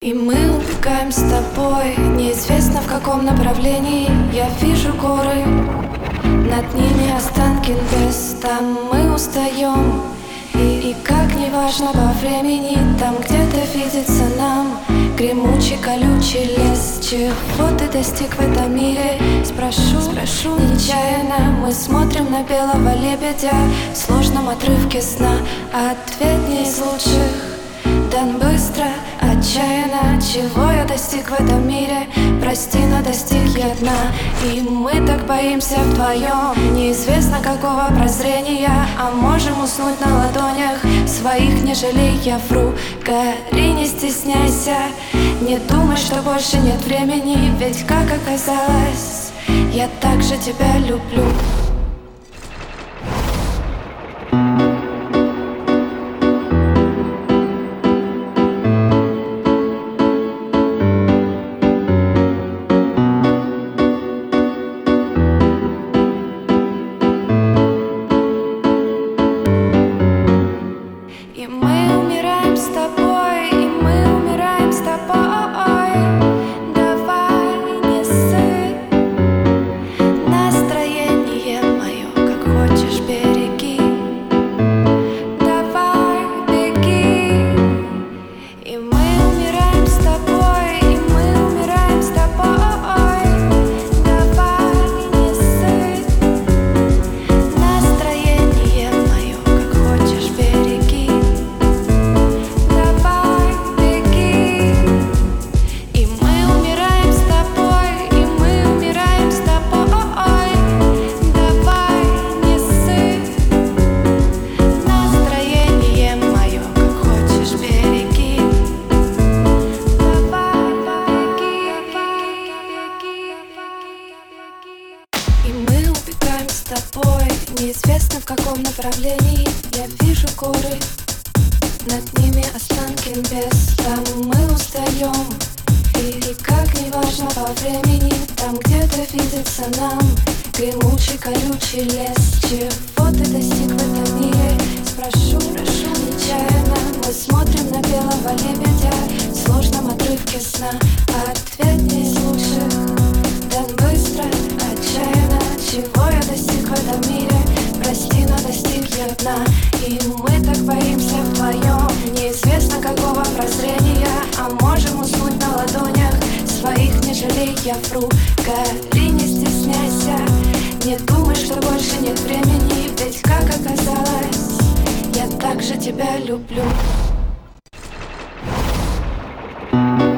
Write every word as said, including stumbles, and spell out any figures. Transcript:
И мы убегаем с тобой, неизвестно в каком направлении. Я вижу горы, над ними останки небес. Там мы устаем, и, и как не важно по времени, там где-то видится нам гремучий, колючий лес. Чего ты достиг в этом мире? Спрошу, спрошу нечаянно. Мы смотрим на белого лебедя в сложном отрывке сна. Ответ не из лучших дан быстро, отчаянно. Чего я достиг в этом мире? Прости, но достиг я дна. И мы так боимся вдвоем, неизвестно какого прозрения. А можем уснуть на ладонях своих, не жалей, я вру. Гори, не стесняйся, не думай, что больше нет времени. Ведь как оказалось, я так же тебя люблю. И мы умираем с тобой, и мы умираем с тобой. Давай, не ссы настроение мое, как хочешь, береги. Давай, беги. И мы умираем с тобой, и мы умираем с тобой. Давай, не ссы настроение мое, как хочешь, береги. И мы убегаем с тобой, неизвестно в каком направлении. Я вижу горы, над ними останки небес. Там мы устаем, и как не важно по времени, там где-то видится нам гремучий, колючий лес. Чего ты достиг в этом мире? Спрошу, прошу нечаянно. Мы смотрим на белого лебедя в сложном отрывке сна. Ответ не из лучших дан быстро, отчаянно. Чего я достиг в этом мире? Прости, но достиг я дна. И мы так боимся вдвоем, неизвестно какого прозрения. А можем уснуть на ладонях своих, не жалей, я вру. Гори, не стесняйся, не думай, что больше нет времени. Ведь как оказалось, я так же тебя люблю.